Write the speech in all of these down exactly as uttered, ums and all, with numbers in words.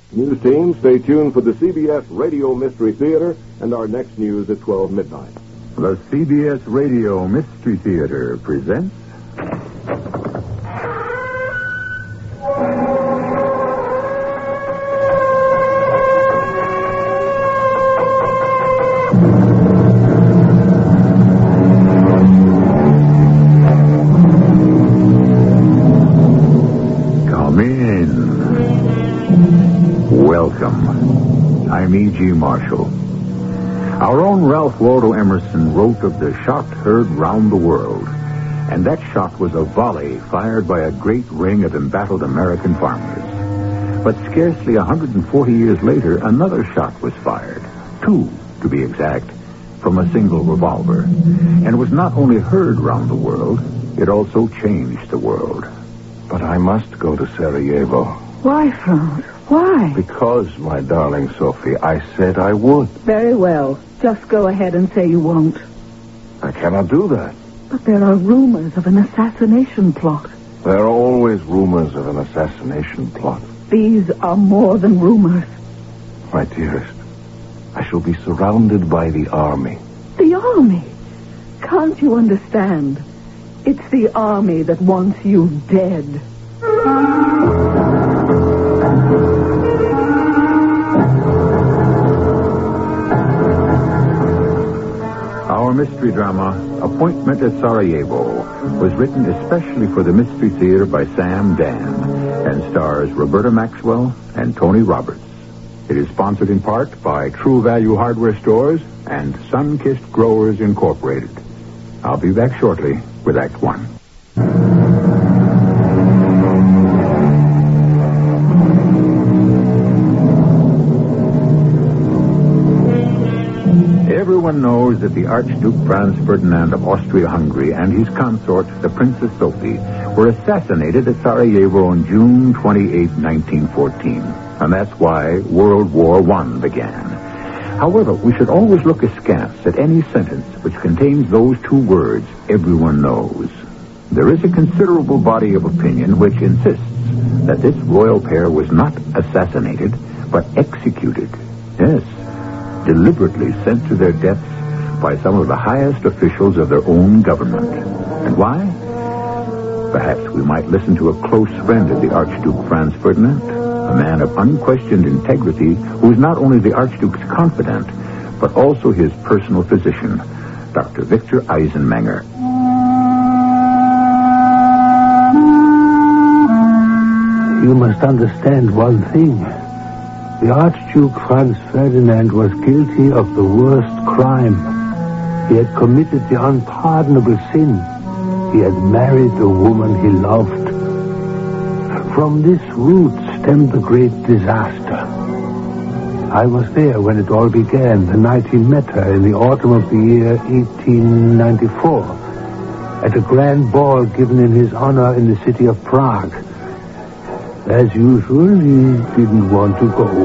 News team, stay tuned for the C B S Radio Mystery Theater and our next news at twelve midnight. The C B S Radio Mystery Theater presents... Come in. Welcome. I'm E G. Marshall. Our own Ralph Waldo Emerson wrote of the shot heard round the world, and that shot was a volley fired by a great ring of embattled American farmers. But scarcely one hundred forty years later, another shot was fired, two to be exact, from a single revolver, and was not only heard round the world, it also changed the world. But I must go to Sarajevo. Why, Franz? Why? Because, my darling Sophie, I said I would. Very well. Just go ahead and say you won't. I cannot do that. But there are rumors of an assassination plot. There are always rumors of an assassination plot. These are more than rumors. My dearest, I shall be surrounded by the army. The army? Can't you understand? It's the army that wants you dead. Our mystery drama, Appointment at Sarajevo, was written especially for the Mystery Theater by Sam Dan and stars Roberta Maxwell and Tony Roberts. It is sponsored in part by True Value Hardware Stores and Sun-Kissed Growers Incorporated. I'll be back shortly with Act One. Everyone knows that the Archduke Franz Ferdinand of Austria-Hungary and his consort, the Princess Sophie, were assassinated at Sarajevo on June twenty-eighth, nineteen fourteen. And that's why World War One began. However, we should always look askance at any sentence which contains those two words, everyone knows. There is a considerable body of opinion which insists that this royal pair was not assassinated, but executed. Yes, deliberately sent to their deaths by some of the highest officials of their own government. And why? Perhaps we might listen to a close friend of the Archduke Franz Ferdinand, a man of unquestioned integrity who is not only the Archduke's confidant, but also his personal physician, Doctor Victor Eisenmenger. You must understand one thing. The Archduke Franz Ferdinand was guilty of the worst crime. He had committed the unpardonable sin. He had married the woman he loved. From this root stemmed the great disaster. I was there when it all began, the night he met her in the autumn of the year eighteen ninety-four, at a grand ball given in his honor in the city of Prague. As usual, he didn't want to go.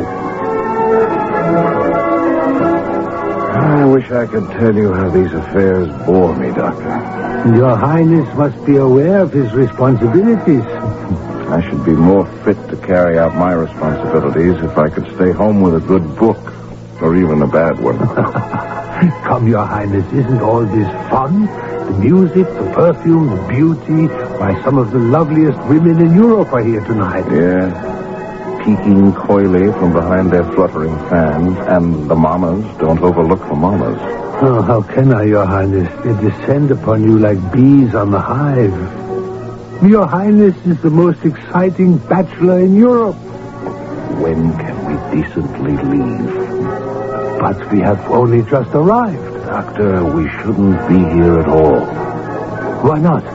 I wish I could tell you how these affairs bore me, Doctor. Your Highness must be aware of his responsibilities. I should be more fit to carry out my responsibilities if I could stay home with a good book, or even a bad one. Come, Your Highness, isn't all this fun? The music, the perfume, the beauty. Why, some of the loveliest women in Europe are here tonight. Yeah, peeking coyly from behind their fluttering fans, and the mamas don't overlook the mamas. Oh, how can I, Your Highness? They descend upon you like bees on the hive. Your Highness is the most exciting bachelor in Europe. When can we decently leave? But we have only just arrived. Doctor, we shouldn't be here at all. Why not?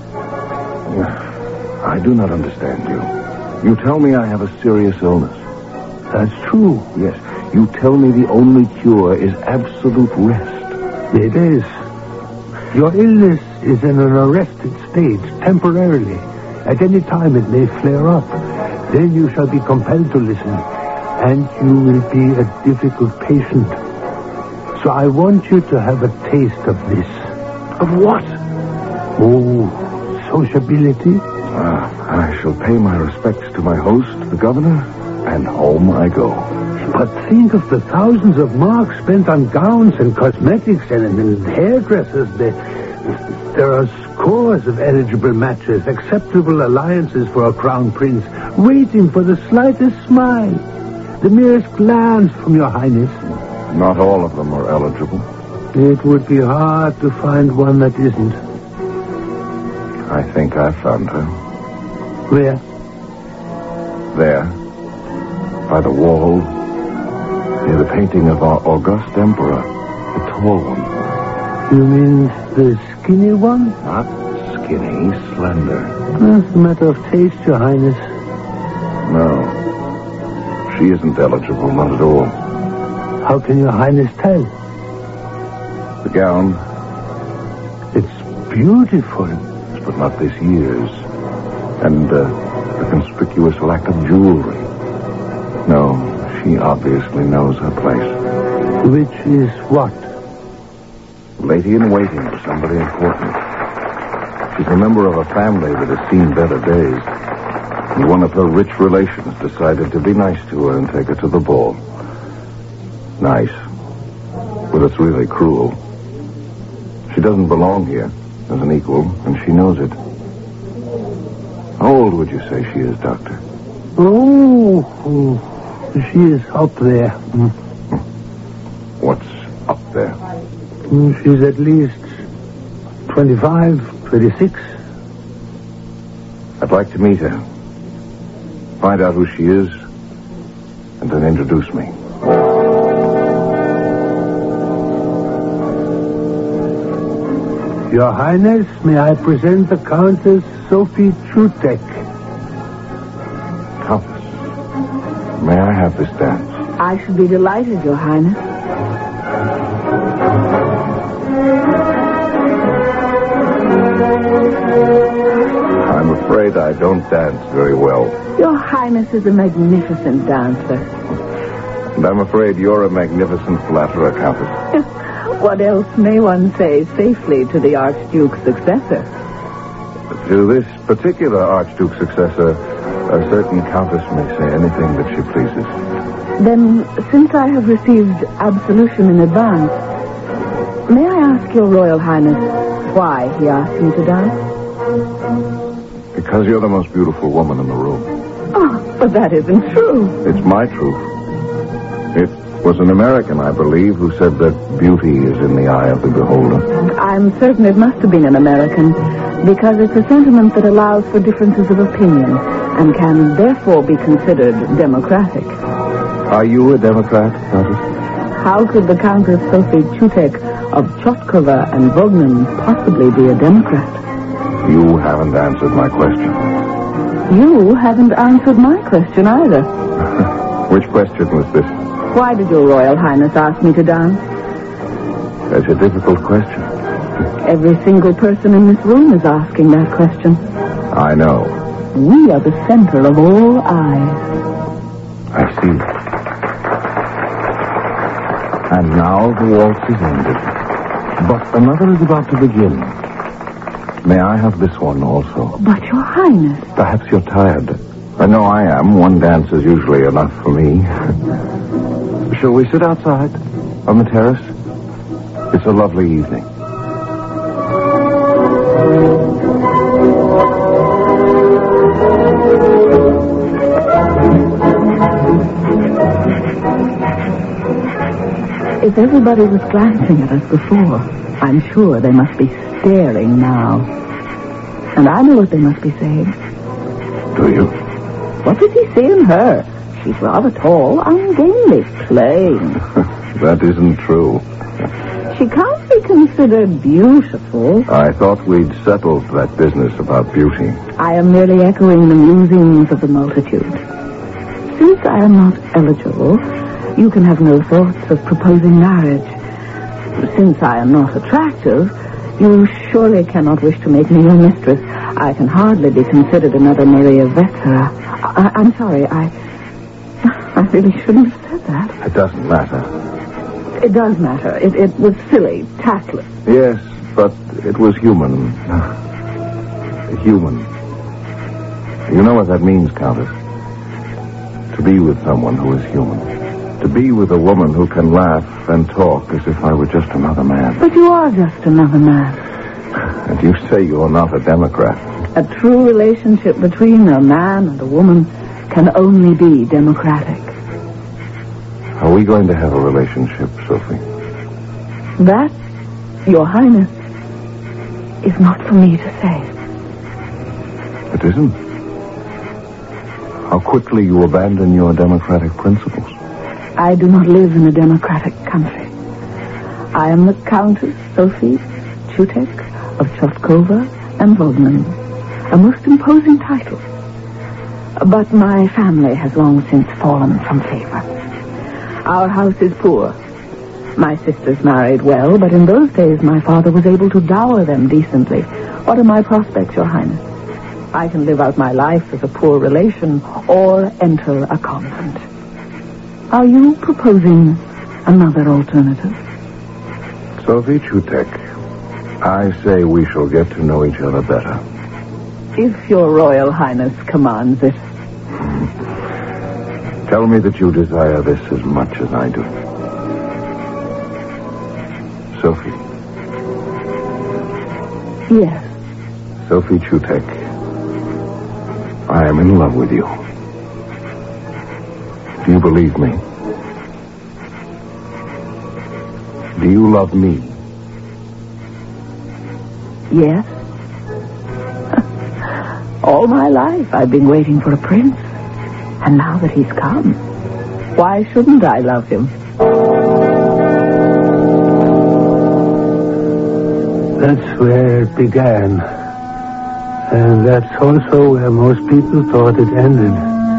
I do not understand you. You tell me I have a serious illness. That's true. Yes, you tell me the only cure is absolute rest. It is. Your illness is in an arrested state, temporarily. At any time it may flare up. Then you shall be compelled to listen. And you will be a difficult patient. So I want you to have a taste of this. Of what? Oh, sociability. Ah, I shall pay my respects to my host, the governor, And home I go. But think of the thousands of marks spent on gowns and cosmetics and, and hairdressers. There, there are scores of eligible matches, acceptable alliances for a crown prince, waiting for the slightest smile, the merest glance from your highness. Not all of them are eligible. It would be hard to find one that isn't. I think I found her. Where? There. By the wall. Near the painting of our august emperor. The tall one. You mean the skinny one? Not skinny, slender. It's a matter of taste, your highness. No. She isn't eligible, not at all. How can your highness tell? The gown. It's beautiful. But not this year's. And uh, the conspicuous lack of jewelry. No, she obviously knows her place. Which is what? Lady in waiting for somebody important. She's a member of a family that has seen better days. And one of her rich relations decided to be nice to her and take her to the ball. Nice. But it's really cruel. She doesn't belong here as an equal, and she knows it. How old would you say she is, Doctor? Oh, she is up there. Mm. What's up there? Mm, she's at least twenty-five, twenty-six. I'd like to meet her. Find out who she is, and then introduce me. Your Highness, may I present the Countess Sophie Chutek? Countess, may I have this dance? I should be delighted, Your Highness. I'm afraid I don't dance very well. Your Highness is a magnificent dancer. And I'm afraid you're a magnificent flatterer, Countess. What else may one say safely to the Archduke's successor? To this particular Archduke's successor, a certain Countess may say anything that she pleases. Then, since I have received absolution in advance, may I ask your Royal Highness why he asked me to dance? Because you're the most beautiful woman in the room. Oh, but that isn't true. It's my truth. It was an American, I believe, who said that beauty is in the eye of the beholder. I'm certain it must have been an American, because it's a sentiment that allows for differences of opinion and can therefore be considered democratic. Are you a Democrat, Countess? How could the Countess Sophie Chutek of Chotkova and Vognin possibly be a Democrat? You haven't answered my question. You haven't answered my question either. Which question was this? Why did your Royal Highness ask me to dance? That's a difficult question. Every single person in this room is asking that question. I know. We are the center of all eyes. I see. And now the waltz is ended. But another is about to begin. May I have this one also? But, Your Highness... Perhaps you're tired. I know I am. One dance is usually enough for me. Shall we sit outside? On the terrace? It's a lovely evening. If everybody was glancing at us before, I'm sure they must be staring now. And I know what they must be saying. Do you? What does he see in her? She's rather tall, ungainly, plain. That isn't true. She can't be considered beautiful. I thought we'd settled that business about beauty. I am merely echoing the musings of the multitude. Since I am not eligible, you can have no thoughts of proposing marriage. Since I am not attractive, you surely cannot wish to make me your mistress. I can hardly be considered another Maria Vetsera. I- I'm sorry, I... I really shouldn't have said that. It doesn't matter. It does matter. It, it was silly, tactless. Yes, but it was human. Human. You know what that means, Countess. To be with someone who is human. To be with a woman who can laugh and talk as if I were just another man. But you are just another man. And you say you're not a Democrat. A true relationship between a man and a woman can only be democratic. Are we going to have a relationship, Sophie? That, Your Highness, is not for me to say. It isn't? How quickly you abandon your democratic principles. I do not live in a democratic country. I am the Countess Sophie Chutek of Chostkova and Vodman, a most imposing title. But my family has long since fallen from favor. Our house is poor. My sisters married well, but in those days my father was able to dower them decently. What are my prospects, Your Highness? I can live out my life as a poor relation or enter a convent. Are you proposing another alternative? Sophie Chutek, I say we shall get to know each other better. If Your Royal Highness commands it. Tell me that you desire this as much as I do. Sophie. Yes. Sophie Chutek, I am in love with you. Do you believe me? Do you love me? Yes. All my life I've been waiting for a prince. And now that he's come, why shouldn't I love him? That's where it began. And that's also where most people thought it ended.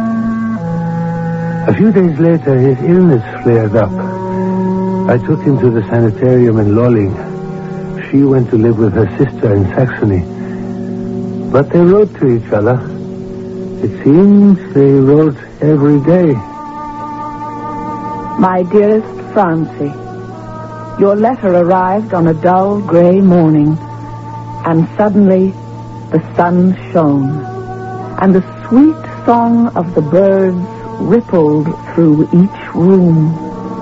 A few days later, his illness flared up. I took him to the sanitarium in Lolling. She went to live with her sister in Saxony. But they wrote to each other. It seems they wrote every day. My dearest Francie, your letter arrived on a dull gray morning, and suddenly the sun shone, and the sweet song of the birds rippled through each room.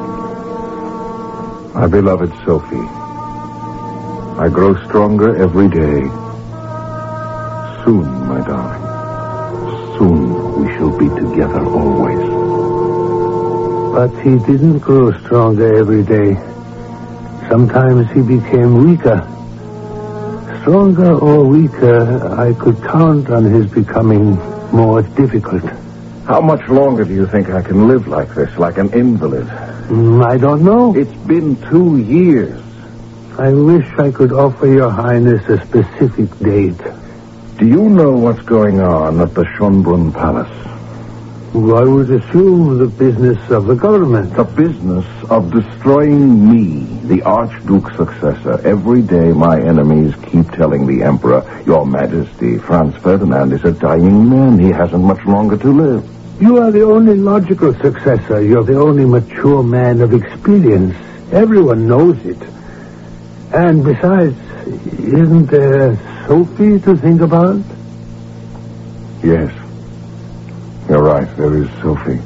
My beloved Sophie, I grow stronger every day. Soon, my darling, soon we shall be together always. But he didn't grow stronger every day. Sometimes he became weaker. Stronger or weaker, I could count on his becoming more difficult. How much longer do you think I can live like this, like an invalid? Mm, I don't know. It's been two years. I wish I could offer Your Highness a specific date. Do you know what's going on at the Schönbrunn Palace? I would assume the business of the government. The business of destroying me, the Archduke's successor. Every day my enemies keep telling the Emperor, Your Majesty, Franz Ferdinand is a dying man. He hasn't much longer to live. You are the only logical successor. You're the only mature man of experience. Everyone knows it. And besides, isn't there Sophie to think about? Yes. You're right, there is Sophie.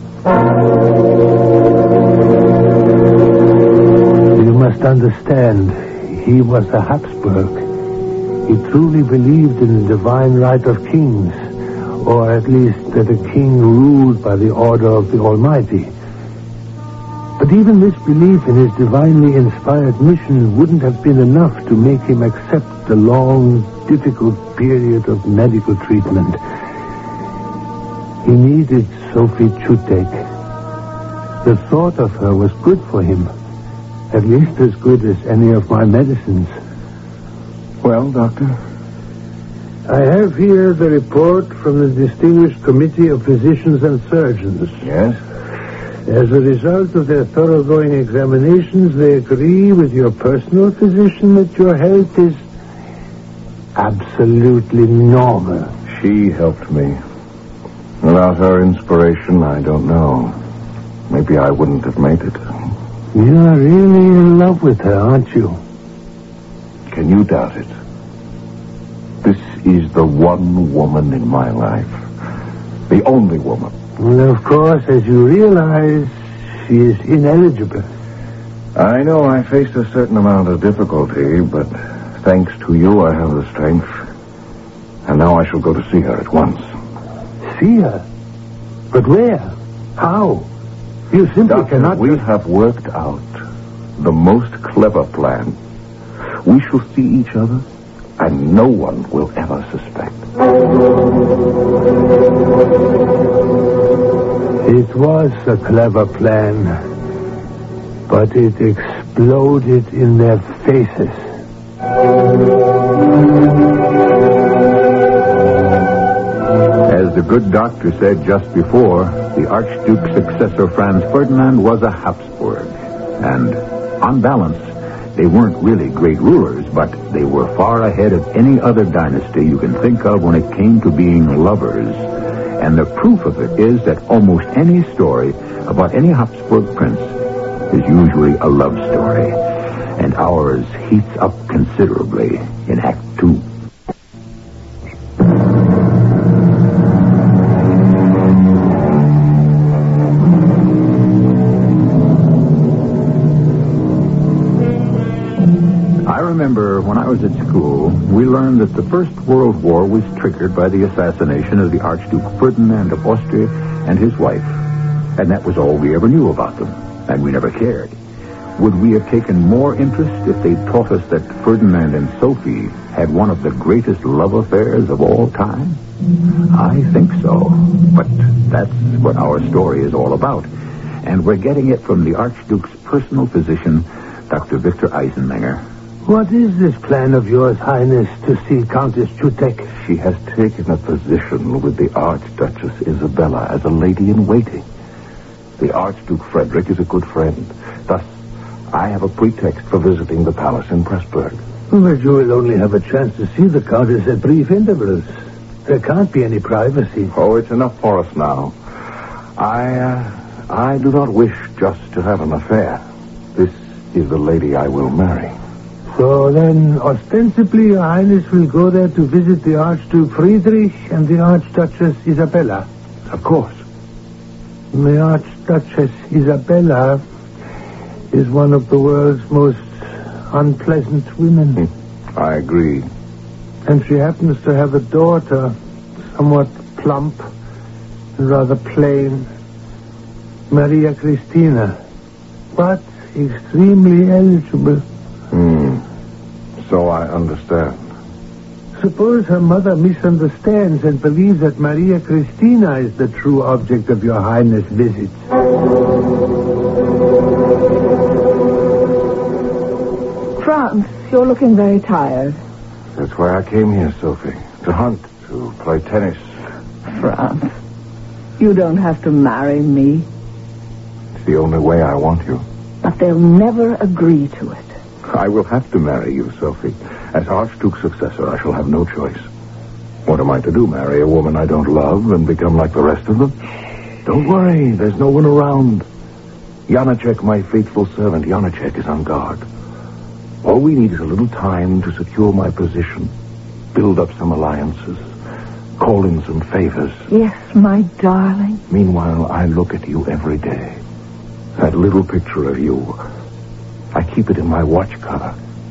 You must understand, he was a Habsburg. He truly believed in the divine right of kings, or at least that a king ruled by the order of the Almighty. But even this belief in his divinely inspired mission wouldn't have been enough to make him accept the long, difficult period of medical treatment. He needed Sophie Chutek. The thought of her was good for him, at least as good as any of my medicines. Well, Doctor? I have here the report from the Distinguished Committee of Physicians and Surgeons. Yes? As a result of their thoroughgoing examinations, they agree with your personal physician that your health is absolutely normal. She helped me. Without her inspiration, I don't know. Maybe I wouldn't have made it. You're really in love with her, aren't you? Can you doubt it? This is the one woman in my life. The only woman. Well, of course, as you realize, she is ineligible. I know I faced a certain amount of difficulty, but thanks to you, I have the strength. And now I shall go to see her at once. See her? But where? How? You simply Doctor, cannot... we have worked out the most clever plan. We shall see each other, and no one will ever suspect. It was a clever plan, but it exploded in their faces. As the good doctor said just before, the Archduke's successor, Franz Ferdinand, was a Habsburg. And, on balance, they weren't really great rulers, but they were far ahead of any other dynasty you can think of when it came to being lovers. And the proof of it is that almost any story about any Habsburg prince is usually a love story. And ours heats up considerably in Act Two. I remember when I was at school, we learned that the First World War was triggered by the assassination of the Archduke Ferdinand of Austria and his wife. And that was all we ever knew about them, and we never cared. Would we have taken more interest if they'd taught us that Ferdinand and Sophie had one of the greatest love affairs of all time? I think so. But that's what our story is all about. And we're getting it from the Archduke's personal physician, Doctor Victor Eisenmenger. What is this plan of yours, Highness, to see Countess Chutek? She has taken a position with the Archduchess Isabella as a lady-in-waiting. The Archduke Frederick is a good friend. Thus, I have a pretext for visiting the palace in Pressburg. But you will only have a chance to see the Countess at brief intervals. There can't be any privacy. Oh, it's enough for us now. I, uh, I do not wish just to have an affair. This is the lady I will marry. So then, ostensibly, Your Highness will go there to visit the Archduke Friedrich and the Archduchess Isabella. Of course. The Archduchess Isabella is one of the world's most unpleasant women. I agree. And she happens to have a daughter, somewhat plump and rather plain, Maria Christina, but extremely eligible. Hmm. So I understand. Suppose her mother misunderstands and believes that Maria Christina is the true object of Your Highness' visits. Franz, you're looking very tired. That's why I came here, Sophie. To hunt, to play tennis. Franz, you don't have to marry me. It's the only way I want you. But they'll never agree to it. I will have to marry you, Sophie. As Archduke's successor, I shall have no choice. What am I to do, marry a woman I don't love and become like the rest of them? Don't worry, there's no one around. Janacek, my faithful servant, Janacek is on guard. All we need is a little time to secure my position, build up some alliances, call in some favors. Yes, my darling. Meanwhile, I look at you every day. That little picture of you, I keep it in my watch cover.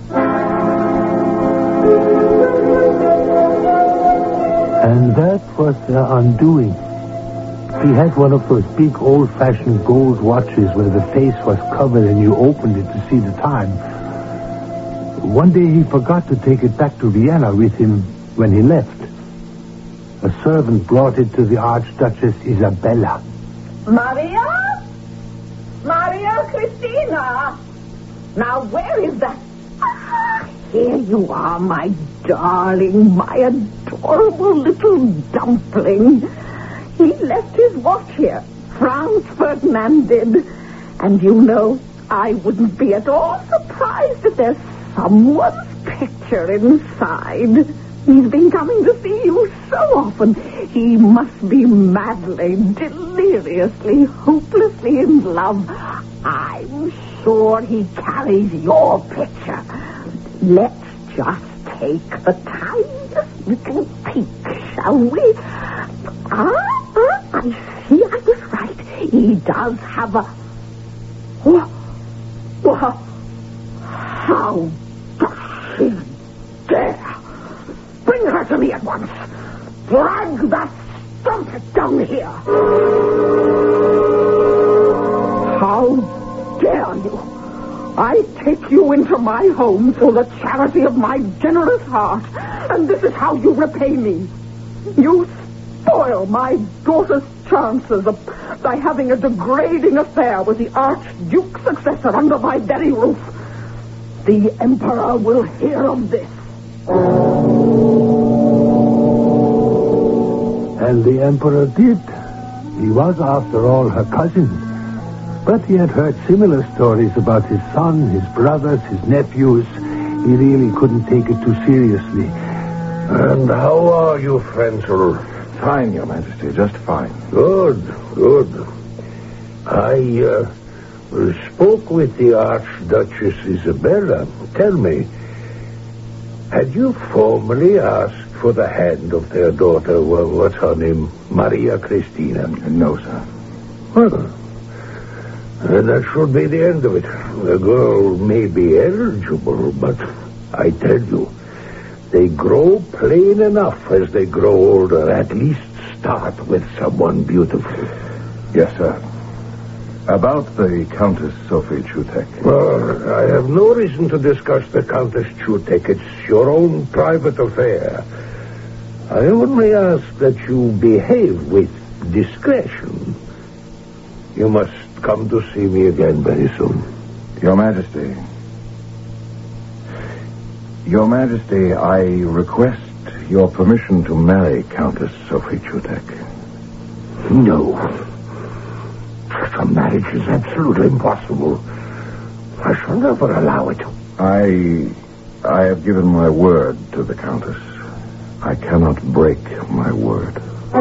And that was their undoing. He had one of those big old-fashioned gold watches where the face was covered and you opened it to see the time. One day he forgot to take it back to Vienna with him when he left. A servant brought it to the Archduchess Isabella. Maria? Maria Christina? Now, where is that? Ah, here you are, my darling, my adorable little dumpling. He left his watch here. Franz Ferdinand did. And you know, I wouldn't be at all surprised if there's someone's picture inside. He's been coming to see you so often. He must be madly, deliriously, hopelessly in love. I'm sure he carries your picture. Let's just take the tiniest little peek, shall we? Ah, ah, I see I was right. He does have a... What? What? How does she dare? Bring her to me at once. Drag that strumpet down here. How dare you? I take you into my home through the charity of my generous heart, and this is how you repay me. You spoil my daughter's chances of, by having a degrading affair with the Archduke's successor under my very roof. The Emperor will hear of this. And the Emperor did. He was, after all, her cousin. But he had heard similar stories about his son, his brothers, his nephews. He really couldn't take it too seriously. And how are you, Frenzel? Fine, Your Majesty, just fine. Good, good. I uh, spoke with the Archduchess Isabella. Tell me, had you formally asked for the hand of their daughter, well, what's her name, Maria Cristina? No, sir. Well, and that should be the end of it. The girl may be eligible, but I tell you, they grow plain enough as they grow older. At least start with someone beautiful. Yes, sir. About the Countess Sophie Chutek. Well, I have no reason to discuss the Countess Chutek. It's your own private affair. I only ask that you behave with discretion. You must come to see me again very soon. Your Majesty. Your Majesty, I request your permission to marry Countess Sophie Chutek. No. Such a marriage is absolutely impossible. I shall never allow it. I... I have given my word to the Countess. I cannot break my word.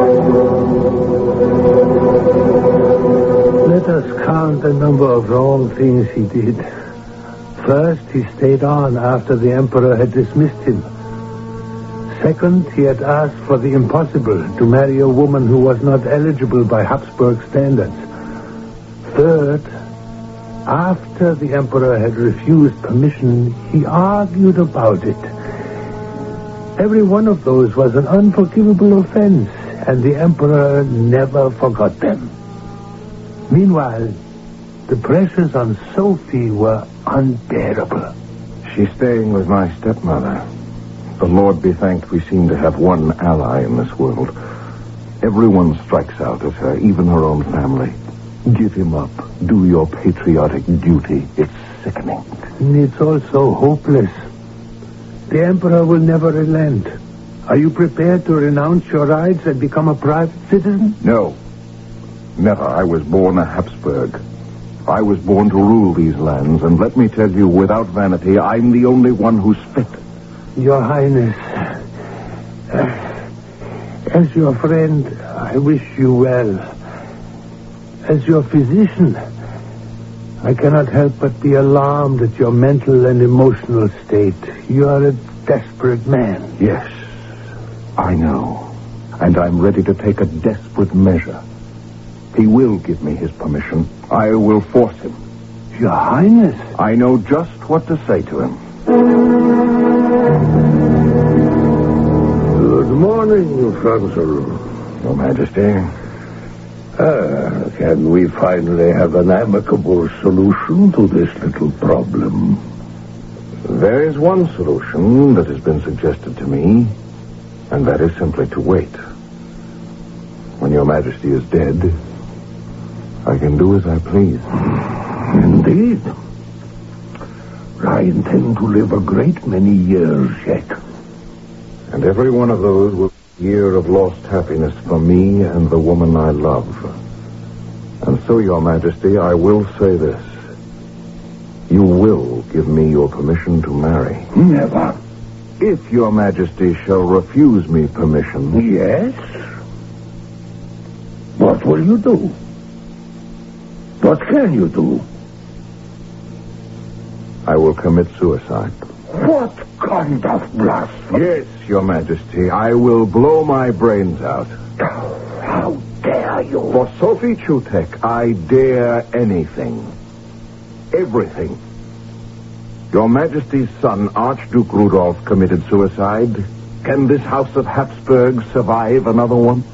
Let us count the number of wrong things he did. First, he stayed on after the Emperor had dismissed him. Second, he had asked for the impossible, to marry a woman who was not eligible by Habsburg standards. Third, after the Emperor had refused permission, he argued about it. Every one of those was an unforgivable offense, and the Emperor never forgot them. Meanwhile, the pressures on Sophie were unbearable. She's staying with my stepmother. The Lord be thanked we seem to have one ally in this world. Everyone strikes out at her, even her own family. Give him up. Do your patriotic duty. It's sickening. It's also hopeless. The Emperor will never relent. Are you prepared to renounce your rights and become a private citizen? No. Never. I was born a Habsburg. I was born to rule these lands, and let me tell you, without vanity, I'm the only one who's fit. Your Highness, uh, as your friend, I wish you well. As your physician, I cannot help but be alarmed at your mental and emotional state. You are a desperate man. Yes, I know. And I'm ready to take a desperate measure. He will give me his permission. I will force him. Your Highness. I know just what to say to him. Good morning, Frenzel. Your Majesty. Ah, can we finally have an amicable solution to this little problem? There is one solution that has been suggested to me, and that is simply to wait. When Your Majesty is dead, I can do as I please. Indeed. I intend to live a great many years yet. And every one of those will be a year of lost happiness for me and the woman I love. And so, Your Majesty, I will say this. You will give me your permission to marry. Never. If Your Majesty shall refuse me permission... Yes? What will you do? What can you do? I will commit suicide. What kind of blasphemy? Yes, Your Majesty. I will blow my brains out. How dare you? For Sophie Chutek, I dare anything. Everything. Your Majesty's son, Archduke Rudolph, committed suicide. Can this House of Habsburg survive another one?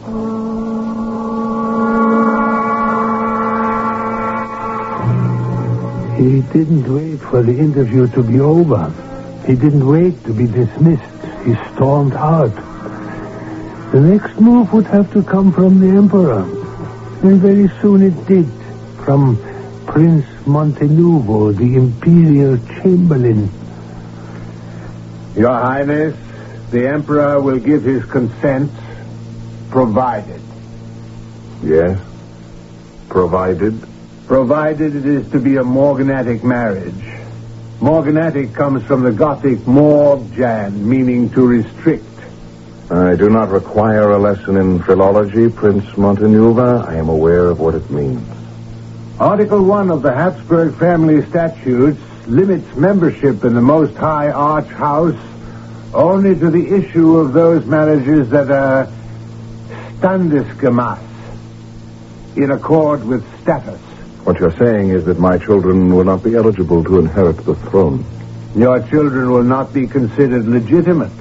He didn't wait for the interview to be over. He didn't wait to be dismissed. He stormed out. The next move would have to come from the Emperor. And very soon it did. From Prince Montenuvo, the Imperial Chamberlain. Your Highness, the Emperor will give his consent, provided. Yes? Provided? Provided it is to be a morganatic marriage. Morganatic comes from the Gothic morgan, meaning to restrict. I do not require a lesson in philology, Prince Montenuva. I am aware of what it means. Article one of the Habsburg family statutes limits membership in the Most High Arch House only to the issue of those marriages that are standesgemäß, in accord with status. What you're saying is that my children will not be eligible to inherit the throne. Your children will not be considered legitimate.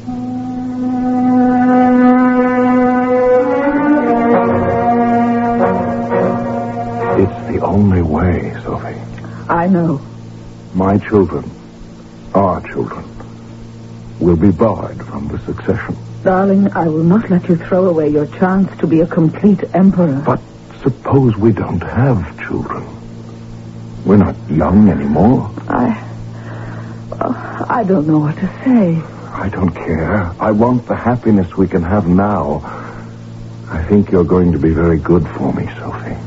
It's the only way, Sophie. I know. My children, our children, will be barred from the succession. Darling, I will not let you throw away your chance to be a complete emperor. But suppose we don't have children. We're not young anymore. I... Uh, I don't know what to say. I don't care. I want the happiness we can have now. I think you're going to be very good for me, Sophie.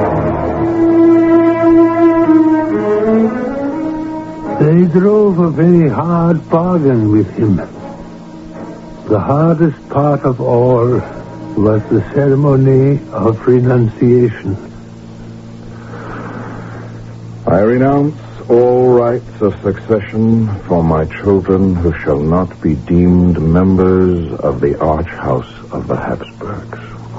They drove a very hard bargain with him. The hardest part of all was the ceremony of renunciation. I renounce all rights of succession for my children who shall not be deemed members of the Arch House of the Habsburgs.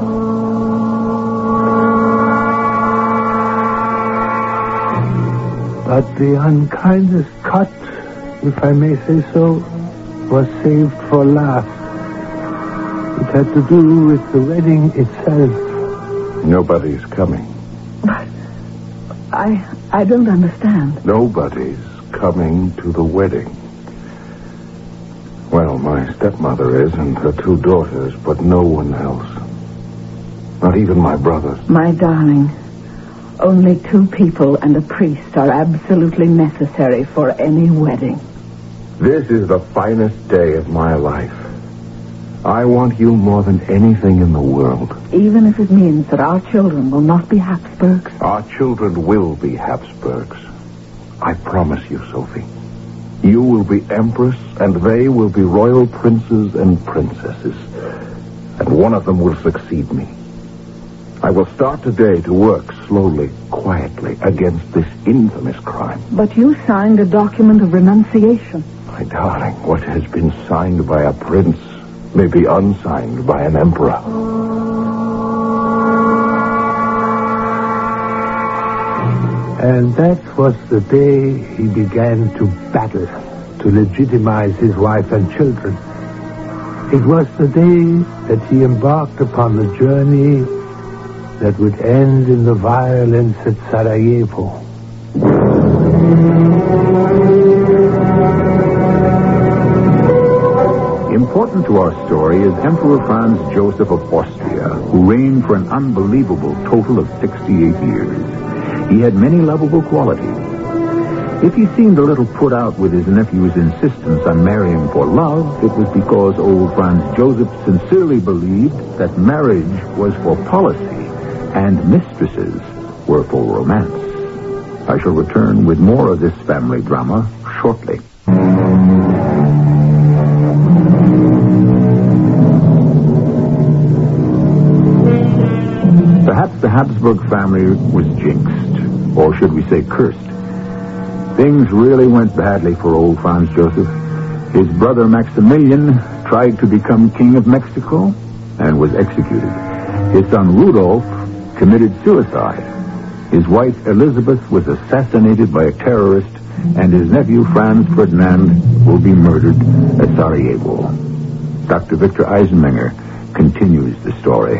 But the unkindest cut, if I may say so, was saved for last. It had to do with the wedding itself. Nobody's coming. But I... I don't understand. Nobody's coming to the wedding. Well, my stepmother is and her two daughters, but no one else. Not even my brothers. My darling, only two people and a priest are absolutely necessary for any wedding. This is the finest day of my life. I want you more than anything in the world. Even if it means that our children will not be Habsburgs? Our children will be Habsburgs. I promise you, Sophie. You will be empress, and they will be royal princes and princesses. And one of them will succeed me. I will start today to work slowly, quietly, against this infamous crime. But you signed a document of renunciation. My darling, what has been signed by a prince may be unsigned by an emperor. And that was the day he began to battle to legitimize his wife and children. It was the day that he embarked upon the journey that would end in the violence at Sarajevo. Important to our story is Emperor Franz Joseph of Austria, who reigned for an unbelievable total of sixty-eight years. He had many lovable qualities. If he seemed a little put out with his nephew's insistence on marrying for love, it was because old Franz Joseph sincerely believed that marriage was for policy and mistresses were for romance. I shall return with more of this family drama shortly. Perhaps the Habsburg family was jinxed, or should we say cursed. Things really went badly for old Franz Joseph. His brother Maximilian tried to become king of Mexico and was executed. His son Rudolf committed suicide. His wife Elizabeth was assassinated by a terrorist, and his nephew Franz Ferdinand will be murdered at Sarajevo. Doctor Victor Eisenmenger continues the story.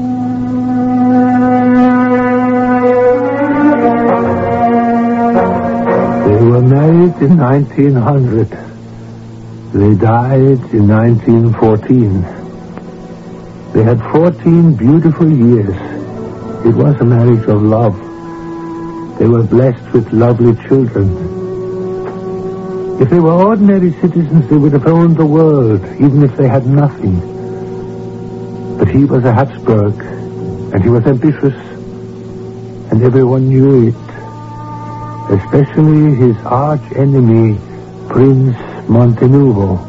They were married in nineteen hundred. They died in nineteen fourteen. They had fourteen beautiful years. It was a marriage of love. They were blessed with lovely children. If they were ordinary citizens, they would have owned the world, even if they had nothing. But he was a Habsburg, and he was ambitious, and everyone knew it. Especially his arch enemy, Prince Montenuvo.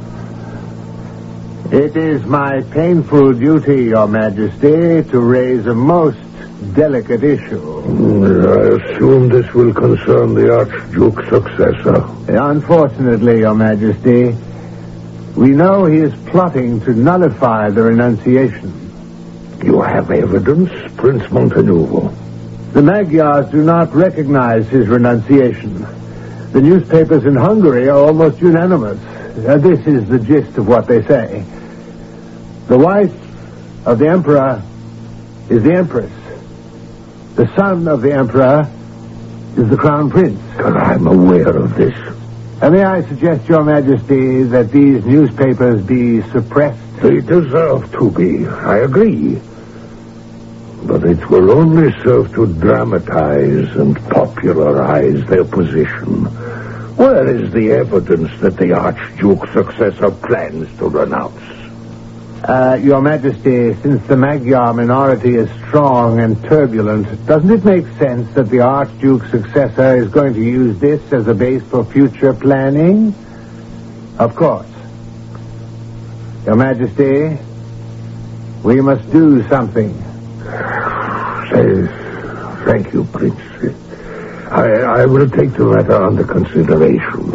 It is my painful duty, Your Majesty, to raise a most delicate issue. I assume this will concern the Archduke's successor. Unfortunately, Your Majesty, we know he is plotting to nullify the renunciation. You have evidence, Prince Montenuvo? The Magyars do not recognize his renunciation. The newspapers in Hungary are almost unanimous. Uh, this is the gist of what they say. The wife of the Emperor is the Empress. The son of the Emperor is the Crown Prince. But I'm aware of this. Uh, may I suggest, Your Majesty, that these newspapers be suppressed? They deserve to be. I agree. But it will only serve to dramatize and popularize their position. Where is the evidence that the Archduke's successor plans to renounce? Uh, Your Majesty, since the Magyar minority is strong and turbulent, doesn't it make sense that the Archduke's successor is going to use this as a base for future planning? Of course. Your Majesty, we must do something. Thank you, Prince. I, I will take the matter under consideration.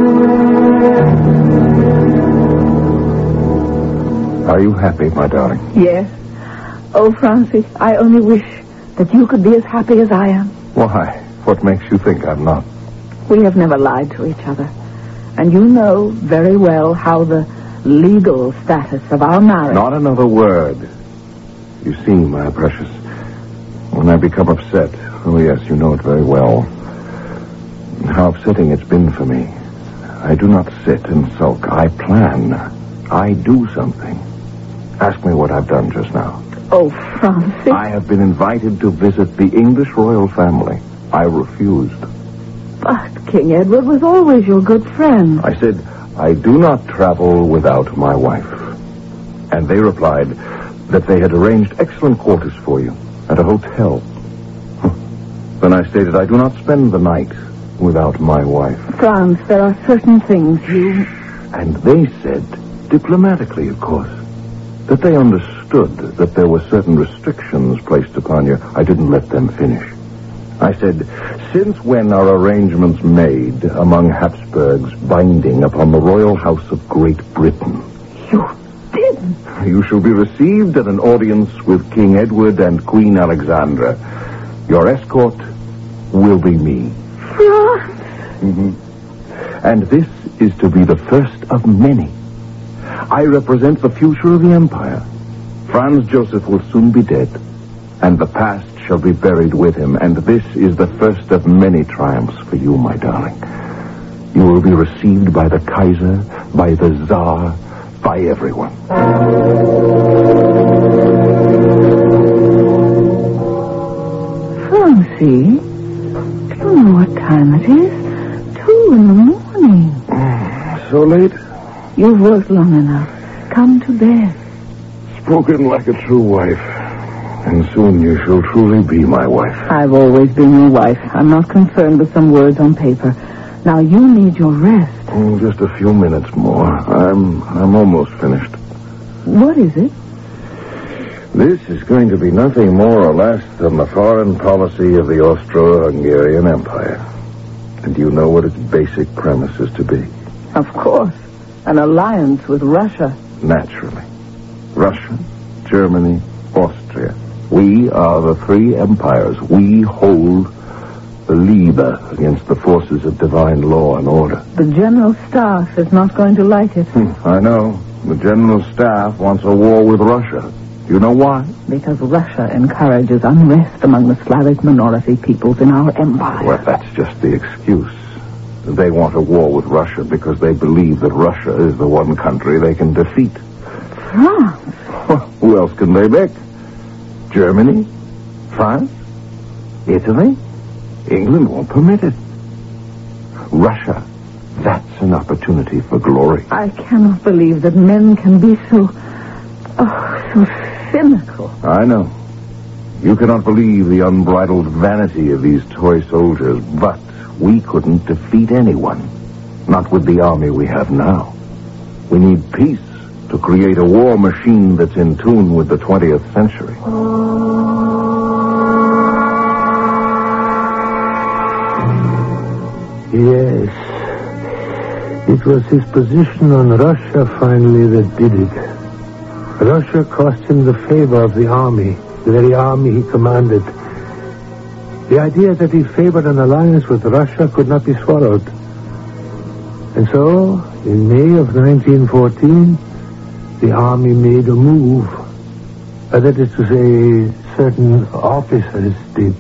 Are you happy, my darling? Yes. Oh, Francie, I only wish that you could be as happy as I am. Why? What makes you think I'm not? We have never lied to each other. And you know very well how the legal status of our marriage... Not another word. You see, my precious, when I become upset, oh yes, you know it very well, how upsetting it's been for me. I do not sit and sulk. I plan. I do something. Ask me what I've done just now. Oh, Francis. I have been invited to visit the English royal family. I refused. But King Edward was always your good friend. I said, I do not travel without my wife. And they replied that they had arranged excellent quarters for you at a hotel. Then I stated I do not spend the night without my wife. Franz, there are certain things you... And they said, diplomatically, of course, that they understood that there were certain restrictions placed upon you. I didn't let them finish. I said, since when are arrangements made among Habsburgs binding upon the royal house of Great Britain? You didn't. You shall be received at an audience with King Edward and Queen Alexandra. Your escort will be me. Franz! Mm-hmm. And this is to be the first of many. I represent the future of the empire. Franz Joseph will soon be dead, and the past shall be buried with him, and this is the first of many triumphs for you, my darling. You will be received by the Kaiser, by the Tsar, by everyone. Francie, do you know what time it is? Two in the morning. So late? You've worked long enough. Come to bed. Spoken like a true wife. And soon you shall truly be my wife. I've always been your wife. I'm not concerned with some words on paper. Now you need your rest. Oh, just a few minutes more. I'm I'm almost finished. What is it? This is going to be nothing more or less than the foreign policy of the Austro-Hungarian Empire. And do you know what its basic premise is to be? Of course. An alliance with Russia. Naturally. Russia, Germany, Austria. We are the three empires. We hold the Liebe against the forces of divine law and order. The General Staff is not going to like it. Hmm, I know. The General Staff wants a war with Russia. Do you know why? Because Russia encourages unrest among the Slavic minority peoples in our empire. Well, that's just the excuse. They want a war with Russia because they believe that Russia is the one country they can defeat. France? Well, who else can they pick? Germany? France? Italy? England won't permit it. Russia, that's an opportunity for glory. I cannot believe that men can be so... Oh, so cynical. I know. You cannot believe the unbridled vanity of these toy soldiers, but we couldn't defeat anyone. Not with the army we have now. We need peace to create a war machine that's in tune with the twentieth century. Yes. It was his position on Russia finally that did it. Russia cost him the favor of the army, the very army he commanded. The idea that he favored an alliance with Russia could not be swallowed. And so, in May of nineteen fourteen, the army made a move. Uh, that is to say, certain officers did.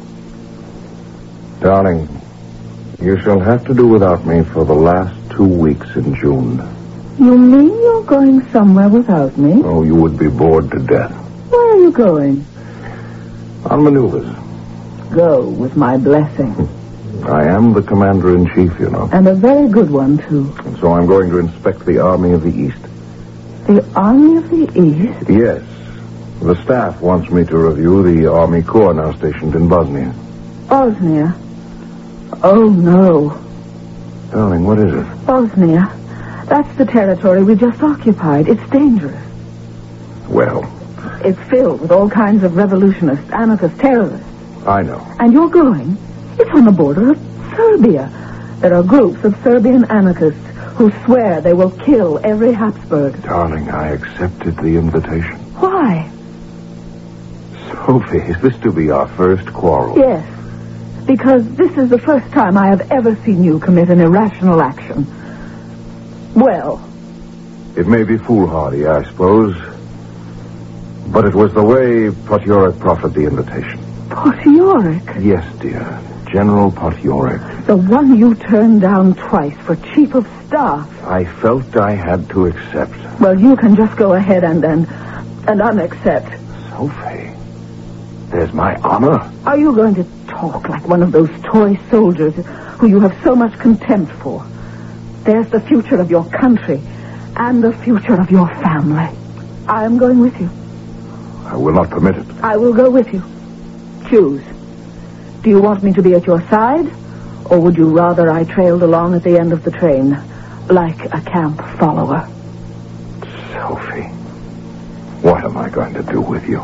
Darling, you shall have to do without me for the last two weeks in June. You mean you're going somewhere without me? Oh, you would be bored to death. Where are you going? On maneuvers. Go with my blessing. I am the commander-in-chief, you know. And a very good one, too. And so I'm going to inspect the Army of the East. The Army of the East? Yes. The staff wants me to review the Army Corps now stationed in Bosnia. Bosnia? Oh, no. Darling, what is it? Bosnia. That's the territory we just occupied. It's dangerous. Well, It's filled with all kinds of revolutionists, anarchist terrorists. I know. And you're going? It's on the border of Serbia. There are groups of Serbian anarchists who swear they will kill every Habsburg. Darling, I accepted the invitation. Why? Sophie, is this to be our first quarrel? Yes, because this is the first time I have ever seen you commit an irrational action. Well... It may be foolhardy, I suppose. But it was the way Potiorek proffered the invitation. Potiorek? Yes, dear. General Potiorek. The one you turned down twice for chief of staff. I felt I had to accept. Well, you can just go ahead and and, and unaccept. Sophie, there's my honor. Are you going to talk like one of those toy soldiers who you have so much contempt for? There's the future of your country and the future of your family. I am going with you. I will not permit it. I will go with you. Choose. Do you want me to be at your side, or would you rather I trailed along at the end of the train, like a camp follower? Sophie, what am I going to do with you?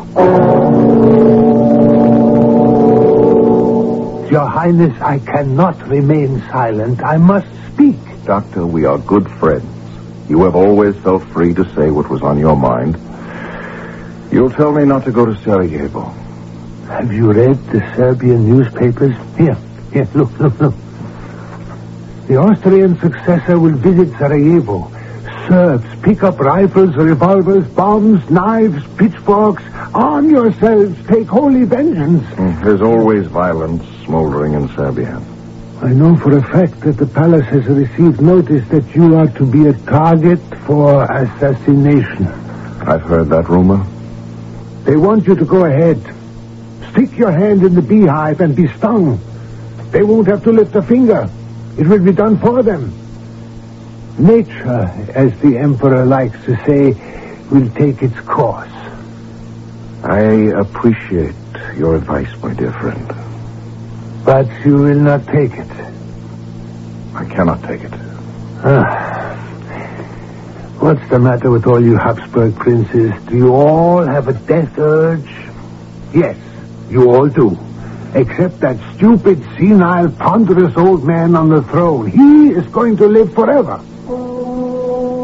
Your Highness, I cannot remain silent. I must speak. Doctor, we are good friends. You have always felt free to say what was on your mind. You'll tell me not to go to Sarajevo. Have you read the Serbian newspapers? Here, here, look, look, look. The Austrian successor will visit Sarajevo. Serbs, pick up rifles, revolvers, bombs, knives, pitchforks. Arm yourselves. Take holy vengeance. Mm, there's always violence smoldering in Serbia. I know for a fact that the palace has received notice that you are to be a target for assassination. I've heard that rumor. They want you to go ahead. Stick your hand in the beehive and be stung. They won't have to lift a finger. It will be done for them. Nature, as the emperor likes to say, will take its course. I appreciate your advice, my dear friend. But you will not take it. I cannot take it. Ah. What's the matter with all you Habsburg princes? Do you all have a death urge? Yes, you all do. Except that stupid, senile, ponderous old man on the throne. He is going to live forever.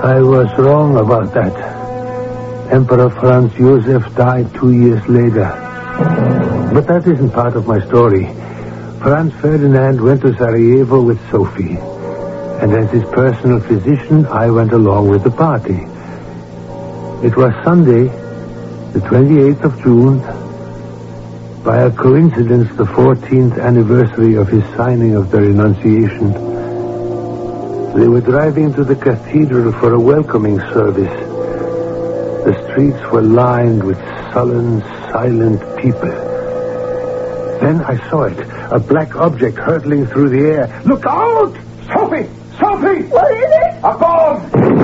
I was wrong about that. Emperor Franz Josef died two years later. But that isn't part of my story. Franz Ferdinand went to Sarajevo with Sophie. And as his personal physician, I went along with the party. It was Sunday, the twenty-eighth of June. By a coincidence, the fourteenth anniversary of his signing of the renunciation. They were driving to the cathedral for a welcoming service. The streets were lined with sullen, silent people. Then I saw it, a black object hurtling through the air. Look out! Sophie! Sophie! What is it? A bomb!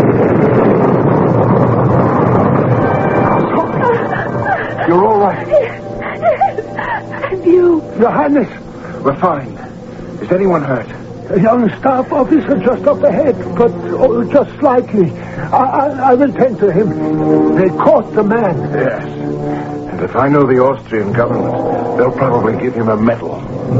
Sophie! You're all right. Yes. And you? Your Highness! We're fine. Is anyone hurt? A young staff officer just up ahead, but oh, just slightly. I, I, I will tend to him. They caught the man. Yes. And if I know the Austrian government, they'll probably give him a medal.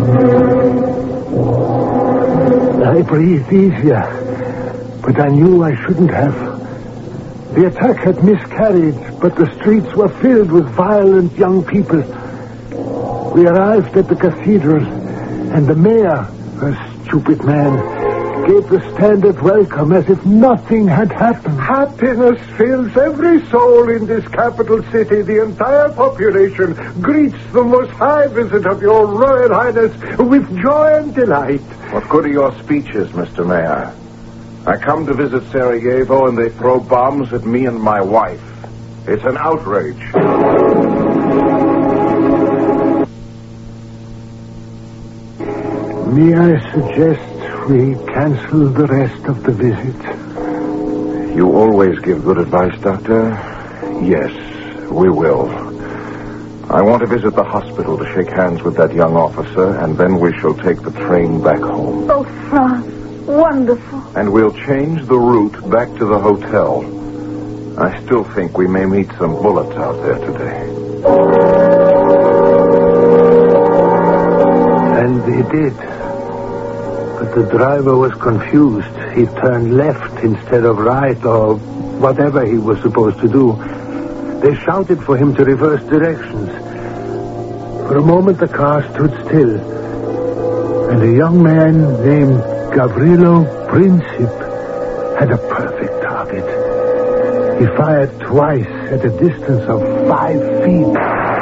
I breathed easier, but I knew I shouldn't have. The attack had miscarried, but the streets were filled with violent young people. We arrived at the cathedral, and the mayor, a stupid man, gave the standard welcome as if nothing had happened. Happiness fills every soul in this capital city. The entire population greets the most high visit of your Royal Highness with joy and delight. What good are your speeches, Mister Mayor? I come to visit Sarajevo and they throw bombs at me and my wife. It's an outrage. May I suggest we cancel the rest of the visit? You always give good advice, Doctor. Yes, we will. I want to visit the hospital to shake hands with that young officer, and then we shall take the train back home. Oh, Franz, wonderful. And we'll change the route back to the hotel. I still think we may meet some bullets out there today. And they did. But the driver was confused. He turned left instead of right, or whatever he was supposed to do. They shouted for him to reverse directions. For a moment, the car stood still. And a young man named Gavrilo Princip had a perfect target. He fired twice at a distance of five feet.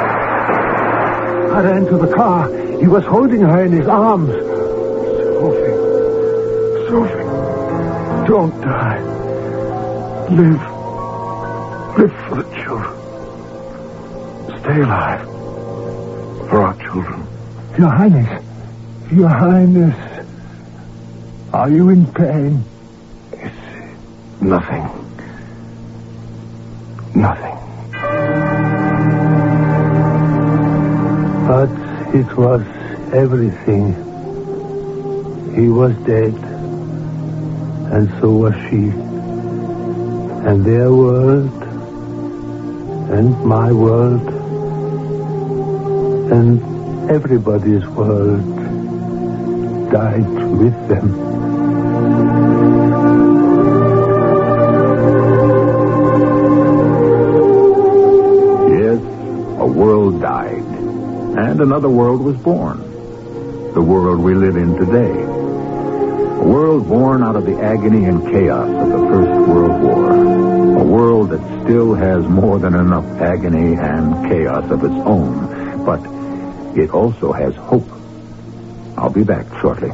I ran to the car. He was holding her in his arms. Sophie. Sophie. Don't die. Live. Live for the children. Stay alive. For our children. Your Highness. Your Highness. Are you in pain? It's nothing. Nothing. But it was everything. He was dead, and so was she. And their world, and my world, and everybody's world died with them. Yes, a world died. And another world was born. The world we live in today. A world born out of the agony and chaos of the First World War. A world that still has more than enough agony and chaos of its own. But it also has hope. I'll be back shortly.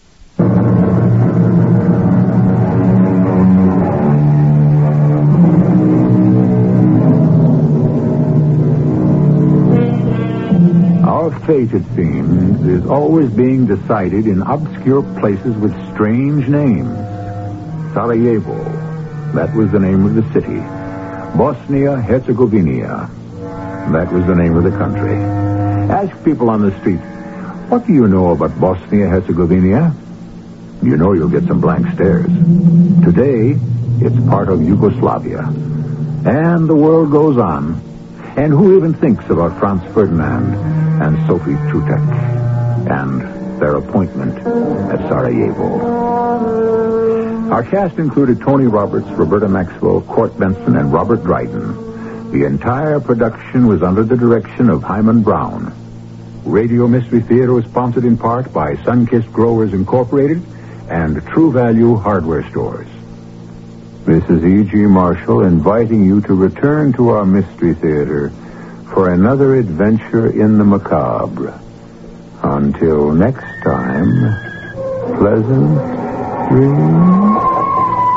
Our fate, it seems, is always being decided in obscure places with strange names. Sarajevo, that was the name of the city. Bosnia-Herzegovina, that was the name of the country. Ask people on the street, what do you know about Bosnia-Herzegovina? You know you'll get some blank stares. Today, it's part of Yugoslavia. And the world goes on. And who even thinks about Franz Ferdinand and Sophie Chutek and their appointment at Sarajevo? Our cast included Tony Roberts, Roberta Maxwell, Court Benson, and Robert Dryden. The entire production was under the direction of Hyman Brown. Radio Mystery Theater was sponsored in part by Sunkist Growers Incorporated and True Value Hardware Stores. This is E G. Marshall inviting you to return to our Mystery Theater for another adventure in the macabre. Until next time, pleasant dreams.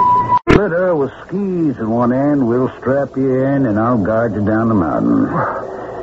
Splitter with skis in one end, we'll strap you in and I'll guide you down the mountain.